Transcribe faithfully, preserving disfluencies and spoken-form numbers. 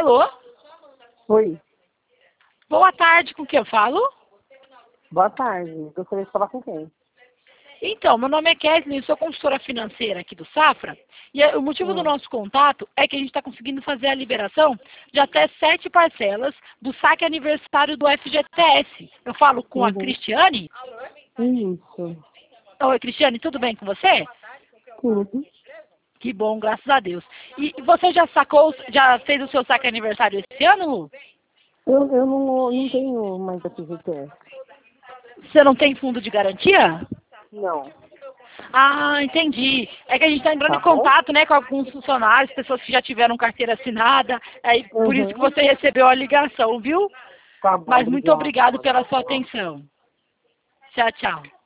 Alô? Oi, Boa tarde, com quem eu falo? boa tarde. Gostaria de falar com quem? Então, meu nome é Kesley, sou consultora financeira aqui do Safra, e é- o motivo do Hum. nosso contato é que a gente está conseguindo fazer a liberação de até sete parcelas do saque aniversário do F G T S. Eu falo com a Uhum. Cristiane. Isso. Oi, Cristiane, tudo bem com você? Tudo. Que bom, graças a Deus. E e você já sacou, já fez o seu saque aniversário esse ano, Lu? Eu, eu não, não tenho mais F G T S. Você não tem fundo de garantia? Não. Ah, entendi. É que a gente está entrando Tá em bom? contato, né, com alguns funcionários, pessoas que já tiveram carteira assinada, aí por isso que Uhum. você recebeu a ligação, viu? Tá bom, Mas muito obrigado. obrigado Pode pela sua continuar. atenção. Tchau, tchau.